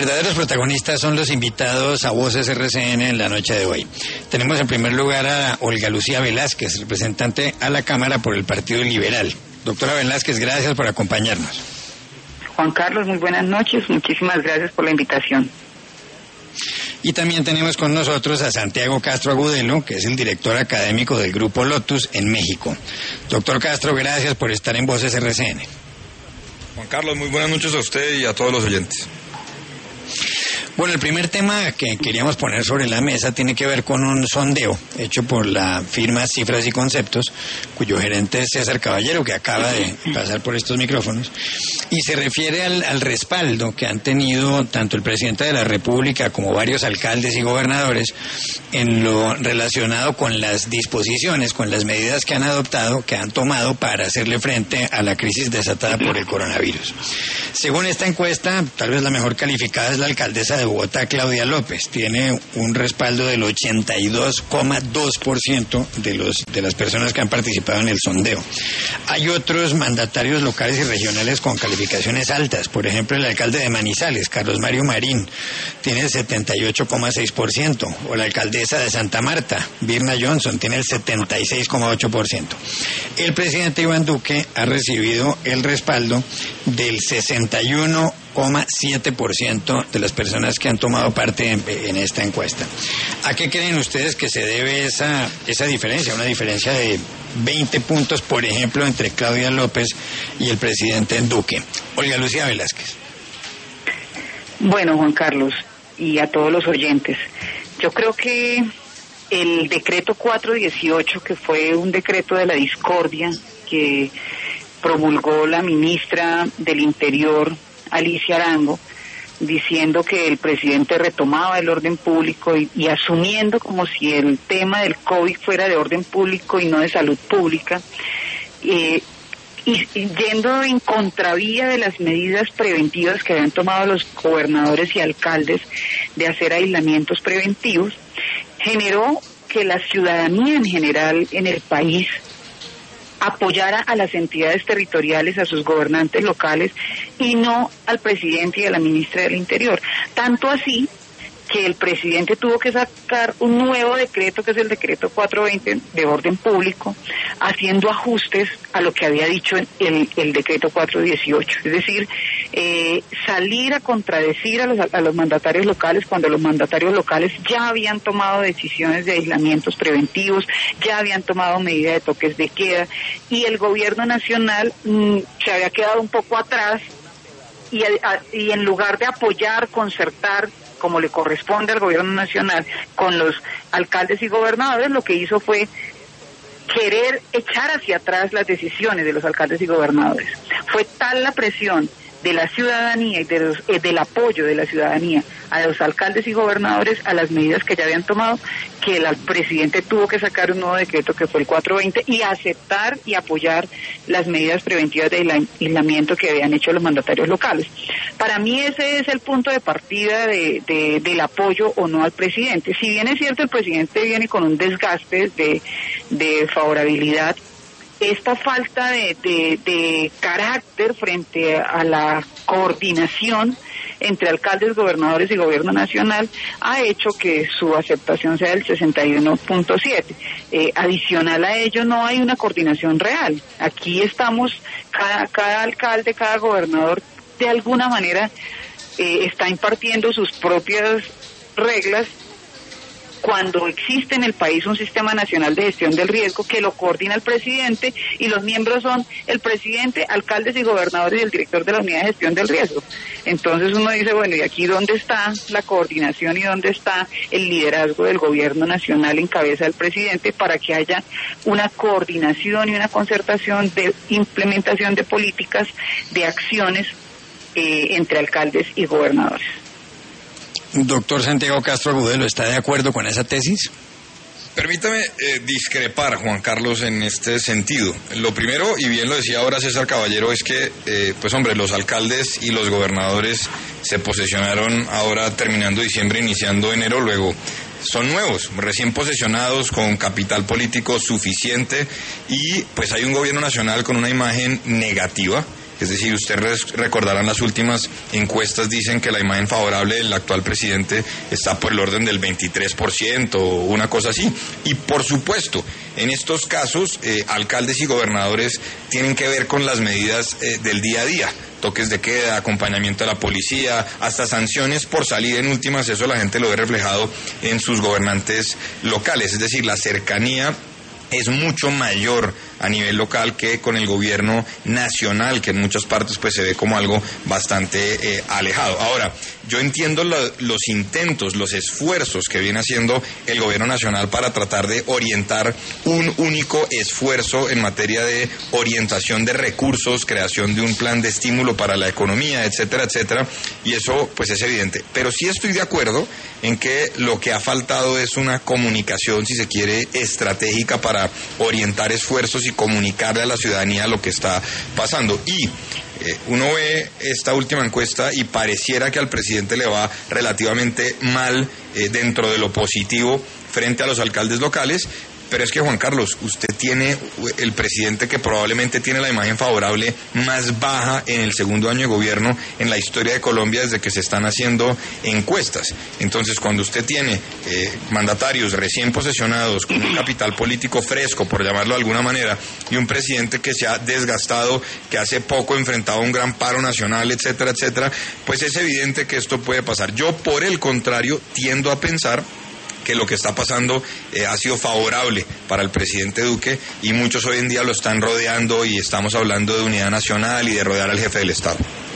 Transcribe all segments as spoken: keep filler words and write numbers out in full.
verdaderos protagonistas son los invitados a Voces R C N en la noche de hoy. Tenemos en primer lugar a Olga Lucía Velázquez, representante a la Cámara por el Partido Liberal. Doctora Velázquez, gracias por acompañarnos. Juan Carlos, muy buenas noches. Muchísimas gracias por la invitación. Y también tenemos con nosotros a Santiago Castro Agudelo, que es el director académico del Grupo Lotus en México. Doctor Castro, gracias por estar en Voces R C N. Juan Carlos, muy buenas noches a usted y a todos los oyentes. Bueno, el primer tema que queríamos poner sobre la mesa tiene que ver con un sondeo hecho por la firma Cifras y Conceptos, cuyo gerente es César Caballero, que acaba de pasar por estos micrófonos, y se refiere al, al respaldo que han tenido tanto el presidente de la República como varios alcaldes y gobernadores en lo relacionado con las disposiciones, con las medidas que han adoptado, que han tomado para hacerle frente a la crisis desatada por el coronavirus. Según esta encuesta, tal vez la mejor calificada es la alcaldesa de Bogotá, Claudia López. Tiene un respaldo del ochenta y dos coma dos por ciento de los de las personas que han participado en el sondeo. Hay otros mandatarios locales y regionales con calificaciones altas. Por ejemplo, el alcalde de Manizales, Carlos Mario Marín, tiene el setenta y ocho coma seis por ciento. O la alcaldesa de Santa Marta, Birna Johnson, tiene el setenta y seis coma ocho por ciento. El presidente Iván Duque ha recibido el respaldo del sesenta y uno coma siete por ciento de las personas que han tomado parte en, en esta encuesta. ¿A qué creen ustedes que se debe esa, esa diferencia? Una diferencia de veinte puntos, por ejemplo, entre Claudia López y el presidente Duque. Olga Lucía Velázquez. Bueno, Juan Carlos, y a todos los oyentes, yo creo que el decreto cuatrocientos dieciocho, que fue un decreto de la discordia que promulgó la ministra del Interior, Alicia Arango, diciendo que el presidente retomaba el orden público y, y asumiendo como si el tema del COVID fuera de orden público y no de salud pública, eh, y, y yendo en contravía de las medidas preventivas que habían tomado los gobernadores y alcaldes de hacer aislamientos preventivos, generó que la ciudadanía en general en el país apoyara a las entidades territoriales, a sus gobernantes locales, y no al presidente y a la ministra del Interior. Tanto así que el presidente tuvo que sacar un nuevo decreto, que es el decreto cuatrocientos veinte de orden público, haciendo ajustes a lo que había dicho el, el decreto cuatrocientos dieciocho. Es decir, eh, salir a contradecir a los, a los mandatarios locales cuando los mandatarios locales ya habían tomado decisiones de aislamientos preventivos, ya habían tomado medidas de toques de queda, y el gobierno nacional mmm, se había quedado un poco atrás, y, a, y en lugar de apoyar, concertar, como le corresponde al gobierno nacional, con los alcaldes y gobernadores, lo que hizo fue querer echar hacia atrás las decisiones de los alcaldes y gobernadores. Fue tal la presión de la ciudadanía y de los, eh, del apoyo de la ciudadanía a los alcaldes y gobernadores a las medidas que ya habían tomado, que el presidente tuvo que sacar un nuevo decreto que fue el cuatrocientos veinte y aceptar y apoyar las medidas preventivas de aislamiento que habían hecho los mandatarios locales. Para mí ese es el punto de partida de, de, del apoyo o no al presidente. Si bien es cierto, el presidente viene con un desgaste de, de favorabilidad, esta falta de, de, de carácter frente a la coordinación entre alcaldes, gobernadores y gobierno nacional ha hecho que su aceptación sea del sesenta y uno punto siete. Eh, adicional a ello, no hay una coordinación real. Aquí estamos, cada, cada alcalde, cada gobernador, de alguna manera eh, está impartiendo sus propias reglas, cuando existe en el país un sistema nacional de gestión del riesgo que lo coordina el presidente, y los miembros son el presidente, alcaldes y gobernadores y el director de la unidad de gestión del riesgo. Entonces uno dice, bueno, ¿y aquí dónde está la coordinación y dónde está el liderazgo del gobierno nacional en cabeza del presidente para que haya una coordinación y una concertación de implementación de políticas, de acciones eh, entre alcaldes y gobernadores? Doctor Santiago Castro Agudelo, ¿está de acuerdo con esa tesis? Permítame eh, discrepar, Juan Carlos, en este sentido. Lo primero, y bien lo decía ahora César Caballero, es que, eh, pues hombre, los alcaldes y los gobernadores se posesionaron ahora terminando diciembre, iniciando enero, luego son nuevos, recién posesionados, con capital político suficiente, y pues hay un gobierno nacional con una imagen negativa Es decir, ustedes recordarán las últimas encuestas dicen que la imagen favorable del actual presidente está por el orden del veintitrés por ciento o una cosa así. Y por supuesto, en estos casos, eh, alcaldes y gobernadores tienen que ver con las medidas eh, del día a día. Toques de queda, acompañamiento a la policía, hasta sanciones por salir. En últimas, eso la gente lo ve reflejado en sus gobernantes locales. Es decir, la cercanía es mucho mayor a nivel local que con el gobierno nacional, que en muchas partes pues se ve como algo bastante eh, alejado. Ahora, yo entiendo lo, los intentos, los esfuerzos que viene haciendo el gobierno nacional para tratar de orientar un único esfuerzo en materia de orientación de recursos, creación de un plan de estímulo para la economía, etcétera, etcétera, y eso pues es evidente. Pero sí estoy de acuerdo en que lo que ha faltado es una comunicación, si se quiere, estratégica para orientar esfuerzos y comunicarle a la ciudadanía lo que está pasando. Y eh, uno ve esta última encuesta y pareciera que al presidente le va relativamente mal eh, dentro de lo positivo frente a los alcaldes locales. Pero es que, Juan Carlos, usted tiene el presidente que probablemente tiene la imagen favorable más baja en el segundo año de gobierno en la historia de Colombia desde que se están haciendo encuestas. Entonces, cuando usted tiene eh, mandatarios recién posesionados con un capital político fresco, por llamarlo de alguna manera, y un presidente que se ha desgastado, que hace poco enfrentaba un gran paro nacional, etcétera, etcétera, pues es evidente que esto puede pasar. Yo, por el contrario, tiendo a pensar que lo que está pasando eh, ha sido favorable para el presidente Duque y muchos hoy en día lo están rodeando y estamos hablando de unidad nacional y de rodear al jefe del Estado.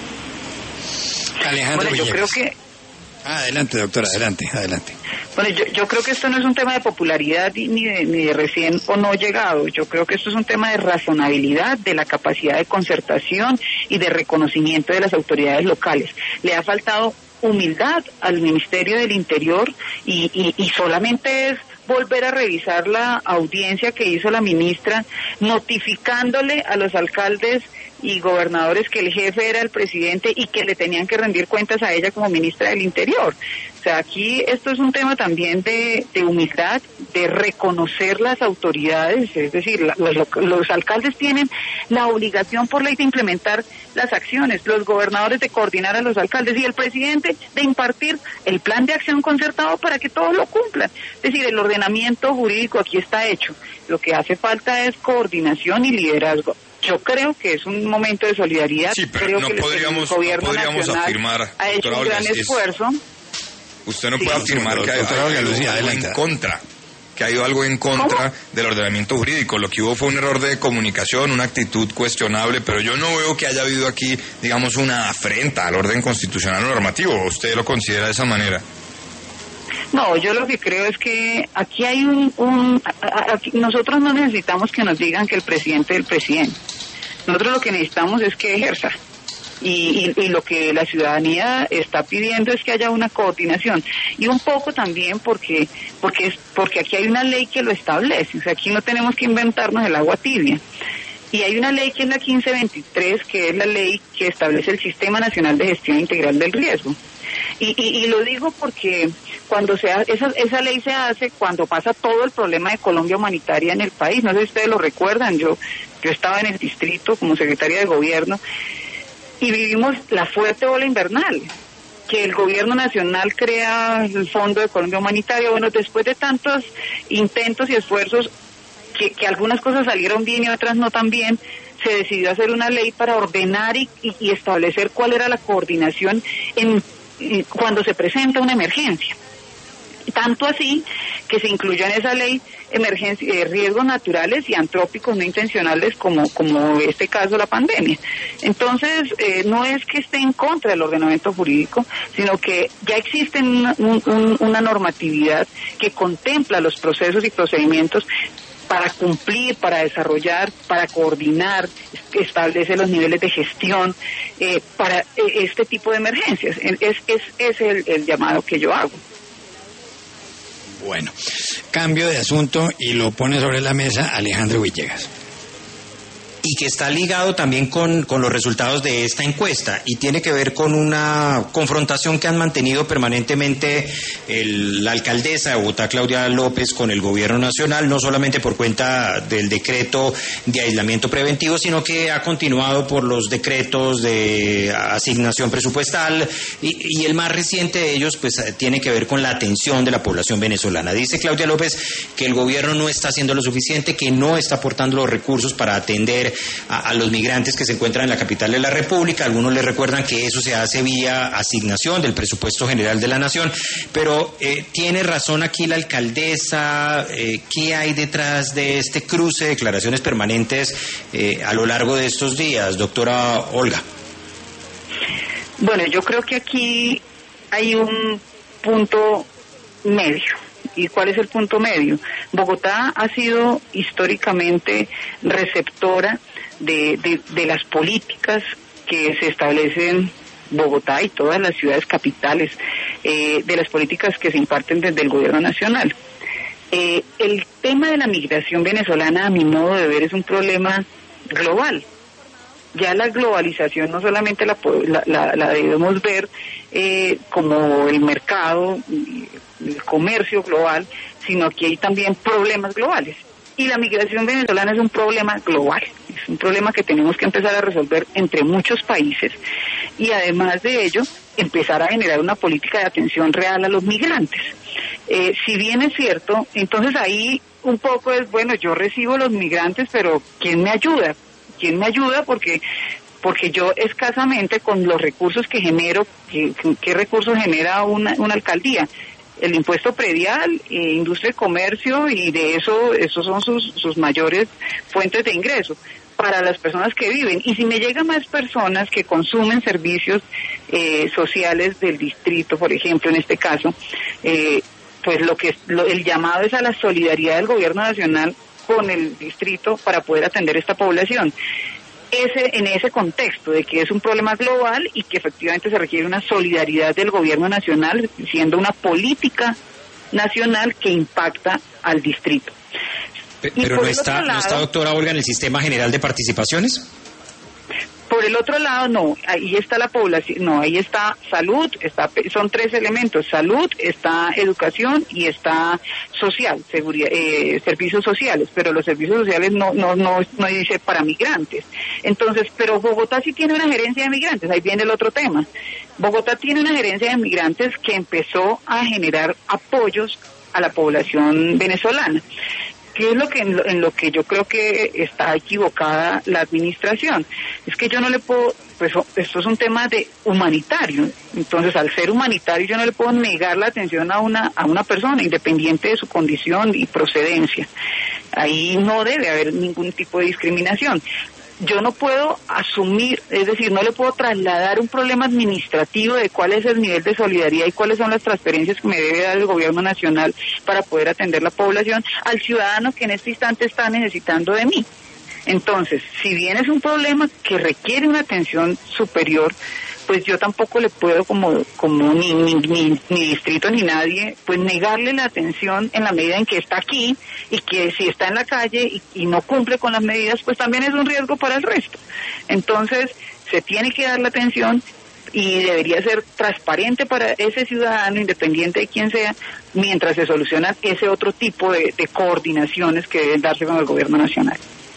Alejandro Bueno, yo creo Villegas. que Ah, adelante, doctora, adelante, adelante. Bueno, yo, yo creo que esto no es un tema de popularidad ni de, ni de recién o no llegado. Yo creo que esto es un tema de razonabilidad, de la capacidad de concertación y de reconocimiento de las autoridades locales. Le ha faltado humildad al Ministerio del Interior y, y, y solamente es volver a revisar la audiencia que hizo la ministra notificándole a los alcaldes y gobernadores que el jefe era el presidente y que le tenían que rendir cuentas a ella como ministra del Interior. O sea, aquí esto es un tema también de, de humildad, de reconocer las autoridades, es decir, la, los, los alcaldes tienen la obligación por ley de implementar las acciones, los gobernadores de coordinar a los alcaldes y el presidente de impartir el plan de acción concertado para que todos lo cumplan. Es decir, el ordenamiento jurídico aquí está hecho. Lo que hace falta es coordinación y liderazgo. Yo creo que es un momento de solidaridad. Sí, pero creo no que podríamos, el gobierno no podríamos nacional afirmar, ha hecho un Olga, gran es, esfuerzo. Usted no Sí. puede afirmar que hay, Doctora Olga hay Lucía, algo adelante. en contra, que ha ido algo en contra ¿Cómo? del ordenamiento jurídico. Lo que hubo fue un error de comunicación, una actitud cuestionable, pero yo no veo que haya habido aquí, digamos, una afrenta al orden constitucional o normativo. ¿Usted lo considera de esa manera? No, yo lo que creo es que aquí hay un... un a- a- aquí nosotros no necesitamos que nos digan que el presidente es el presidente. Nosotros lo que necesitamos es que ejerza. Y, y, y lo que la ciudadanía está pidiendo es que haya una coordinación. Y un poco también porque porque es porque aquí hay una ley que lo establece. O sea, aquí no tenemos que inventarnos el agua tibia. Y hay una ley que es la quince veintitrés, que es la ley que establece el Sistema Nacional de Gestión Integral del Riesgo. Y, y, y lo digo porque cuando se ha, esa, esa ley se hace cuando pasa todo el problema de Colombia humanitaria en el país. No sé si ustedes lo recuerdan, yo, yo estaba en el distrito como secretaria de gobierno y vivimos la fuerte ola invernal, que el gobierno nacional crea el Fondo de Colombia Humanitaria. Bueno, después de tantos intentos y esfuerzos, que, que algunas cosas salieron bien y otras no tan bien, se decidió hacer una ley para ordenar y, y, y establecer cuál era la coordinación en, en cuando se presenta una emergencia. Tanto así que se incluyó en esa ley emergencia, eh, riesgos naturales y antrópicos no intencionales como, como este caso la pandemia. Entonces, eh, no es que esté en contra del ordenamiento jurídico, sino que ya existe una, un, un, una normatividad que contempla los procesos y procedimientos para cumplir, para desarrollar, para coordinar, establece los niveles de gestión eh, para eh, este tipo de emergencias. Es, es, es el, el llamado que yo hago. Bueno, cambio de asunto y lo pone sobre la mesa Alejandro Villegas. y que está ligado también con, con los resultados de esta encuesta y tiene que ver con una confrontación que han mantenido permanentemente el, la alcaldesa de Bogotá, Claudia López, con el gobierno nacional, no solamente por cuenta del decreto de aislamiento preventivo, sino que ha continuado por los decretos de asignación presupuestal y, y el más reciente de ellos pues tiene que ver con la atención de la población venezolana. Dice Claudia López que el gobierno no está haciendo lo suficiente, que no está aportando los recursos para atender A, a los migrantes que se encuentran en la capital de la República. Algunos le recuerdan que eso se hace vía asignación del presupuesto general de la nación, pero eh, tiene razón aquí la alcaldesa. Eh, ¿qué hay detrás de este cruce de declaraciones permanentes eh, a lo largo de estos días, doctora Olga? Bueno, yo creo que aquí hay un punto medio. ¿Y cuál es el punto medio? Bogotá ha sido históricamente receptora de, de, de las políticas que se establecen Bogotá y todas las ciudades capitales, eh, de las políticas que se imparten desde el gobierno nacional. Eh, el tema de la migración venezolana, a mi modo de ver, es un problema global. Ya la globalización no solamente la, la, la, la debemos ver eh, como el mercado, el comercio global, sino que hay también problemas globales. Y la migración venezolana es un problema global, es un problema que tenemos que empezar a resolver entre muchos países y además de ello empezar a generar una política de atención real a los migrantes. Eh, si bien es cierto, entonces ahí un poco es, bueno, yo recibo los migrantes, pero ¿quién me ayuda? ¿Quién me ayuda? Porque porque yo escasamente con los recursos que genero, ¿qué, qué recursos genera una, una alcaldía? El impuesto predial, eh, industria y comercio, y de eso, esos son sus, sus mayores fuentes de ingreso para las personas que viven. Y si me llegan más personas que consumen servicios eh, sociales del distrito, por ejemplo, en este caso, eh, pues lo que lo, el llamado es a la solidaridad del gobierno nacional con el distrito para poder atender esta población. Ese, en ese contexto de que es un problema global y que efectivamente se requiere una solidaridad del gobierno nacional, siendo una política nacional que impacta al distrito. Pero no está, lado, ¿no está, doctora Olga, en el sistema general de participaciones? Por el otro lado, no, ahí está la población, no, ahí está salud, está, son tres elementos, salud, está educación y está social, seguridad, eh, servicios sociales, pero los servicios sociales no, no, no, no dice para migrantes. Entonces, pero Bogotá sí tiene una gerencia de migrantes, ahí viene el otro tema. Bogotá tiene una gerencia de migrantes que empezó a generar apoyos a la población venezolana. ¿Qué es lo que en, lo en lo que yo creo que está equivocada la administración? Es que yo no le puedo, pues esto es un tema de humanitario, entonces al ser humanitario yo no le puedo negar la atención a una a una persona independiente de su condición y procedencia. Ahí no debe haber ningún tipo de discriminación. Yo no puedo asumir, es decir, no le puedo trasladar un problema administrativo de cuál es el nivel de solidaridad y cuáles son las transferencias que me debe dar el gobierno nacional para poder atender la población al ciudadano que en este instante está necesitando de mí. Entonces, si bien es un problema que requiere una atención superior, pues yo tampoco le puedo como como ni, ni, ni, ni distrito ni nadie, pues negarle la atención en la medida en que está aquí y que si está en la calle y, y no cumple con las medidas, pues también es un riesgo para el resto. Entonces, se tiene que dar la atención y debería ser transparente para ese ciudadano, independiente de quién sea, mientras se solucionan ese otro tipo de, de coordinaciones que deben darse con el gobierno nacional.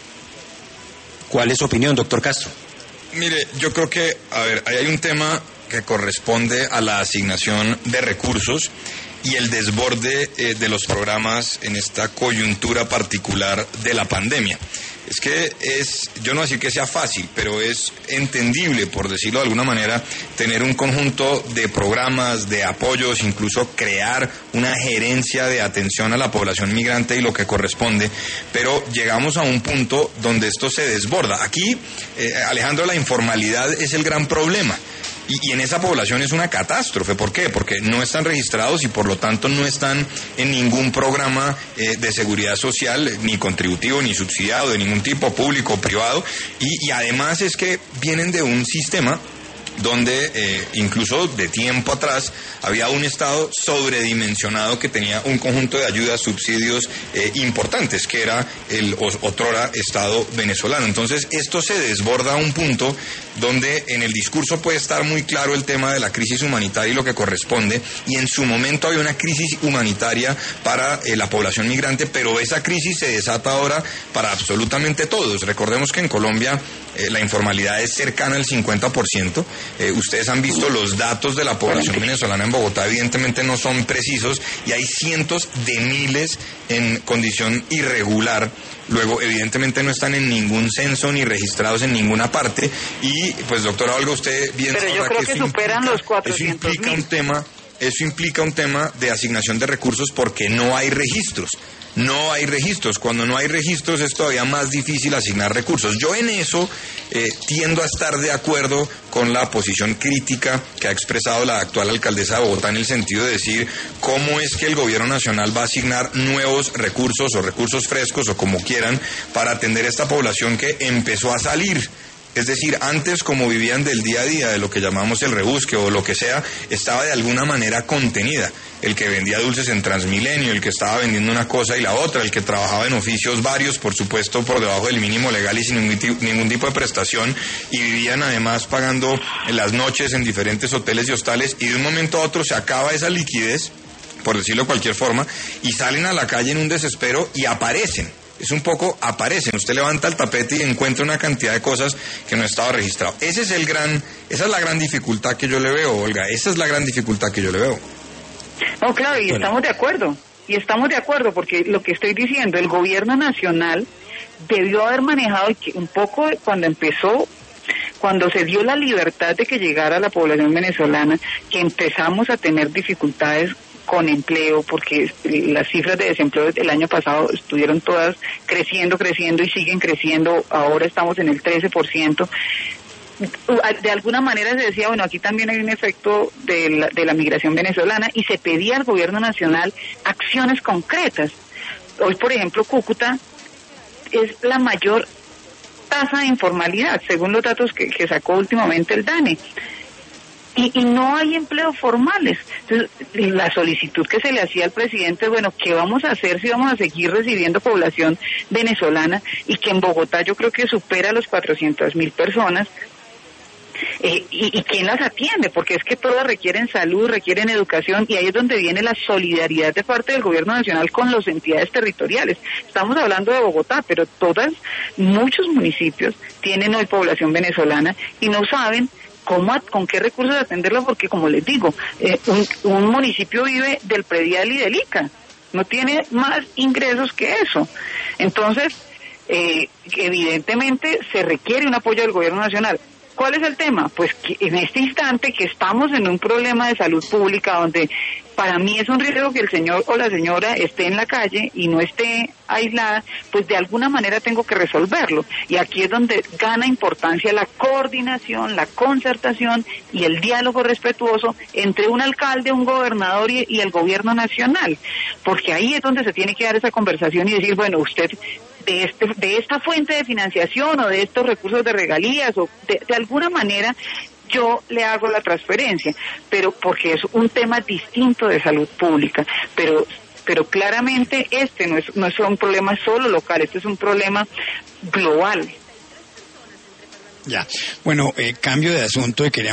¿Cuál es su opinión, doctor Castro? Mire, yo creo que, a ver, ahí hay un tema que corresponde a la asignación de recursos y el desborde eh, de los programas en esta coyuntura particular de la pandemia. Es que es, yo no voy a decir que sea fácil, pero es entendible, por decirlo de alguna manera, tener un conjunto de programas, de apoyos, incluso crear una gerencia de atención a la población migrante y lo que corresponde, pero llegamos a un punto donde esto se desborda. Aquí, eh, Alejandro, la informalidad es el gran problema. Y, y en esa población es una catástrofe. ¿Por qué? Porque no están registrados y por lo tanto no están en ningún programa eh, de seguridad social, ni contributivo, ni subsidiado, de ningún tipo, público o privado. Y, y además es que vienen de un sistema donde eh, incluso de tiempo atrás había un Estado sobredimensionado que tenía un conjunto de ayudas, subsidios eh, importantes, que era el otrora Estado venezolano. Entonces esto se desborda a un punto donde en el discurso puede estar muy claro el tema de la crisis humanitaria y lo que corresponde, y en su momento había una crisis humanitaria para eh, la población migrante, pero esa crisis se desata ahora para absolutamente todos. Recordemos que en Colombia eh, la informalidad es cercana al cincuenta por ciento. Eh, ustedes han visto los datos de la población venezolana en Bogotá, evidentemente no son precisos, y hay cientos de miles en condición irregular. Luego, evidentemente no están en ningún censo ni registrados en ninguna parte. Y, pues, doctora Olga, usted bien Pero yo creo que, que superan implica, los cuatrocientos mil. Eso implica un tema, eso implica un tema de asignación de recursos porque no hay registros. No hay registros. Cuando no hay registros es todavía más difícil asignar recursos. Yo en eso eh, tiendo a estar de acuerdo con la posición crítica que ha expresado la actual alcaldesa de Bogotá, en el sentido de decir cómo es que el gobierno nacional va a asignar nuevos recursos o recursos frescos o como quieran para atender a esta población que empezó a salir. Es decir, antes, como vivían del día a día, de lo que llamamos el rebusque o lo que sea, estaba de alguna manera contenida. El que vendía dulces en Transmilenio, el que estaba vendiendo una cosa y la otra, el que trabajaba en oficios varios, por supuesto, por debajo del mínimo legal y sin ningún, ningún tipo de prestación, y vivían además pagando en las noches en diferentes hoteles y hostales, y de un momento a otro se acaba esa liquidez, por decirlo de cualquier forma, y salen a la calle en un desespero y aparecen. Es un poco, aparecen, usted levanta el tapete y encuentra una cantidad de cosas que no estaba registrado. Ese es el gran, esa es la gran dificultad que yo le veo, Olga, esa es la gran dificultad que yo le veo. No, claro, y estamos de acuerdo, y estamos de acuerdo, porque lo que estoy diciendo, el gobierno nacional debió haber manejado un poco cuando empezó, cuando se dio la libertad de que llegara la población venezolana, que empezamos a tener dificultades con empleo, porque las cifras de desempleo del año pasado estuvieron todas creciendo, creciendo y siguen creciendo. Ahora estamos en el trece por ciento. De alguna manera se decía, bueno, aquí también hay un efecto de la, de la migración venezolana, y se pedía al gobierno nacional acciones concretas. Hoy, por ejemplo, Cúcuta es la mayor tasa de informalidad, según los datos que, que sacó últimamente el DANE. Y, y no hay empleos formales. Entonces, la solicitud que se le hacía al presidente, bueno, ¿qué vamos a hacer si vamos a seguir recibiendo población venezolana? Y que en Bogotá yo creo que supera los cuatrocientas mil personas. Eh, y, ¿Y quién las atiende? Porque es que todas requieren salud, requieren educación, y ahí es donde viene la solidaridad de parte del gobierno nacional con las entidades territoriales. Estamos hablando de Bogotá, pero todas, muchos municipios tienen hoy población venezolana y no saben ¿Cómo, con qué recursos atenderlo? Porque, como les digo, eh, un, un municipio vive del predial y del I C A, no tiene más ingresos que eso. Entonces, eh, evidentemente se requiere un apoyo del gobierno nacional. ¿Cuál es el tema? Pues que en este instante que estamos en un problema de salud pública donde para mí es un riesgo que el señor o la señora esté en la calle y no esté aislada, pues de alguna manera tengo que resolverlo. Y aquí es donde gana importancia la coordinación, la concertación y el diálogo respetuoso entre un alcalde, un gobernador y, y el gobierno nacional. Porque ahí es donde se tiene que dar esa conversación y decir, bueno, usted de este de esta fuente de financiación o de estos recursos de regalías o de, de alguna manera yo le hago la transferencia, pero porque es un tema distinto de salud pública, pero pero claramente este no es no es un problema solo local, este es un problema global. Ya, bueno, eh, cambio de asunto y quería